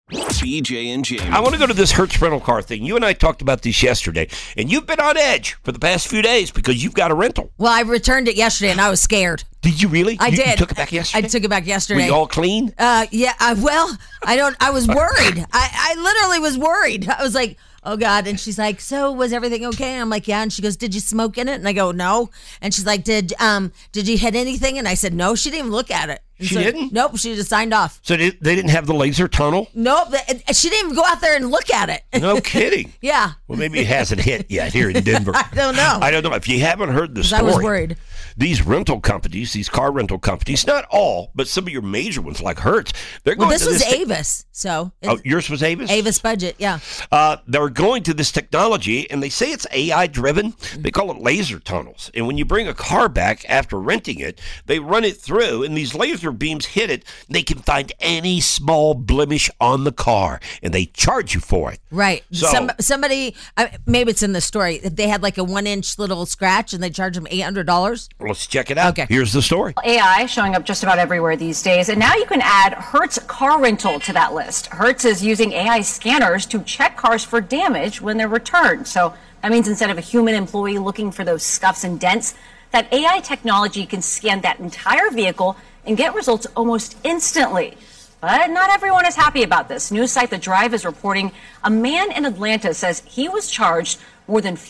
BJ and Jamie. I want to go to this Hertz rental car thing. You and I talked about this yesterday, and you've been on edge for the past few days because you've got a rental. Well, I returned it yesterday, and I was scared. Did you really? I did. You took it back yesterday? I took it back yesterday. Were you all clean? Yeah. I was worried. I literally was worried. I was like, oh, God. And she's like, so was everything okay? And I'm like, yeah. And she goes, did you smoke in it? And I go, no. And she's like, did you hit anything? And I said, no. She didn't even look at it. And she didn't? Nope. She just signed off. So they didn't have the laser tunnel? Nope. She didn't even go out there and look at it. No kidding. Yeah. Well, maybe it hasn't hit yet here in Denver. I don't know. I don't know. If you haven't heard the story. I was worried. These rental companies, these car rental companies, not all, but some of your major ones like Hertz, they're going this to was this Avis, so. Yours was Avis? Avis Budget, yeah. They're going to this technology, and they say it's AI-driven. They call it laser tunnels. And when you bring a car back after renting it, they run it through, and these laser beams hit it. They can find any small blemish on the car, and they charge you for it. Right. So, Somebody, maybe it's in the story, they had like a 1-inch little scratch, and they charged them $800. Let's check it out. Okay. Here's the story. AI showing up just about everywhere these days, and now you can add Hertz car rental to that list. Hertz is using AI scanners to check cars for damage when they're returned. So that means instead of a human employee looking for those scuffs and dents, that AI technology can scan that entire vehicle and get results almost instantly. But not everyone is happy about this. News site The Drive is reporting a man in Atlanta says he was charged more than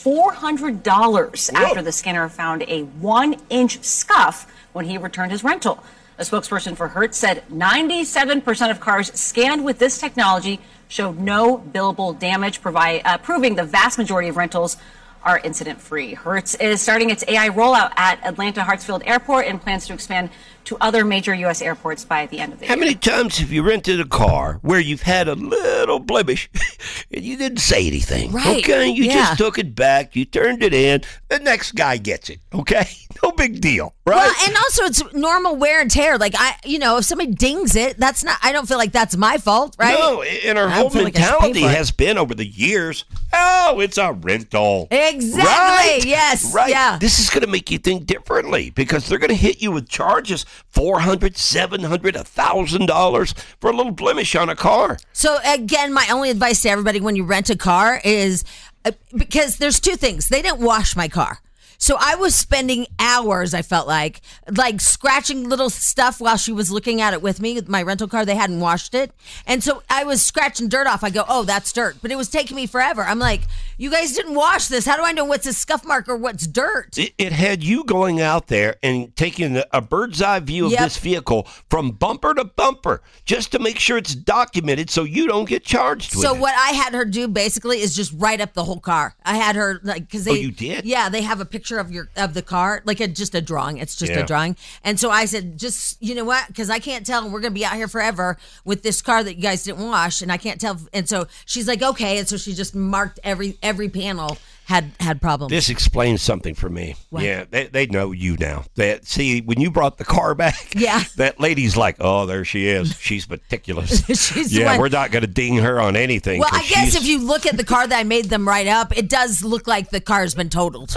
$400 after the scanner found a 1-inch scuff when he returned his rental. A spokesperson for Hertz said 97% of cars scanned with this technology showed no billable damage, proving the vast majority of rentals are incident-free. Hertz is starting its AI rollout at Atlanta Hartsfield Airport and plans to expand to other major U.S. airports by the end of the year. How many times have you rented a car where you've had a little blemish and you didn't say anything? Right. Okay, you Yeah. just took it back, you turned it in, the next guy gets it, okay? No big deal, right? Well, and also it's normal wear and tear. Like, if somebody dings it, I don't feel like that's my fault, right? No, and our I whole don't feel like I should pay mentality for it. has been over the years, oh, it's a rental. Exactly, Right? yes, Right. yeah. This is going to make you think differently because they're going to hit you with charges, $400, $700, $1,000 for a little blemish on a car. So again, my only advice to everybody when you rent a car is because there's two things. They didn't wash my car. So I was spending hours, I felt like scratching little stuff while she was looking at it with me. My rental car, they hadn't washed it. And so I was scratching dirt off. I go, oh, that's dirt. But it was taking me forever. I'm like, you guys didn't wash this. How do I know what's a scuff mark or what's dirt? It had you going out there and taking a bird's eye view of this vehicle from bumper to bumper just to make sure it's documented so you don't get charged with So it. what I had her do basically is just write up the whole car. I had her because they. Oh, you did? Yeah, they have a picture of the car, like just a drawing. It's just a drawing. And so I said, just you know what? Because I can't tell. We're gonna be out here forever with this car that you guys didn't wash, and I can't tell. And so she's like, okay. And so she just marked every panel had problems. This explains something for me. What? Yeah, they know you now. See, when you brought the car back, Yeah. that lady's like, oh, there she is. She's meticulous. She's the yeah, one- we're not going to ding her on anything. Well, 'cause I guess she's- if you look at the car that I made them write up, it does look like the car's been totaled.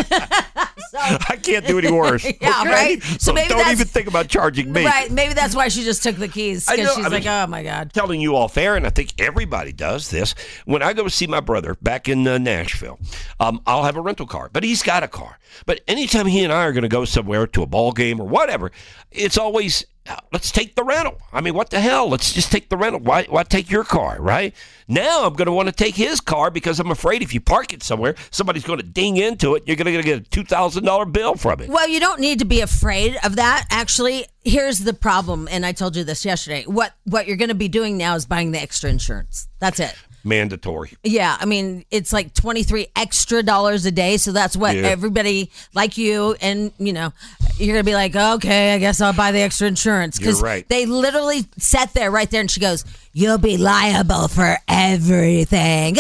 I can't do any worse. Yeah, okay? right? So maybe don't that's- even think about charging me. Right, maybe that's why she just took the keys, I because know, she's I like, mean, oh my God. Telling you all fair, and I think everybody does this. When I go to see my brother back in Nashville, I'll have a rental car, but he's got a car. But anytime he and I are going to go somewhere to a ball game or whatever, it's always, let's take the rental. I mean, what the hell? Let's just take the rental. Why take your car, right? Now I'm going to want to take his car because I'm afraid if you park it somewhere, somebody's going to ding into it. You're going to get a $2,000 bill from it. Well, you don't need to be afraid of that. Actually, here's the problem, and I told you this yesterday. What you're going to be doing now is buying the extra insurance. That's it. Mandatory. Yeah, I mean, it's like $23 extra a day, so that's what everybody like you, and you're gonna be like, okay, I guess I'll buy the extra insurance, because You're right. they literally sat there right there, and she goes, "You'll be liable for everything."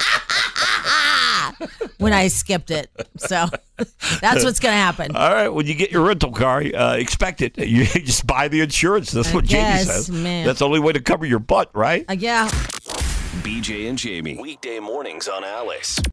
When I skipped it, so that's what's gonna happen. All right, when you get your rental car, expect it. You just buy the insurance. That's what Jamie guess, says. man. That's the only way to cover your butt, right? Yeah. BJ and Jamie. Weekday mornings on Alice.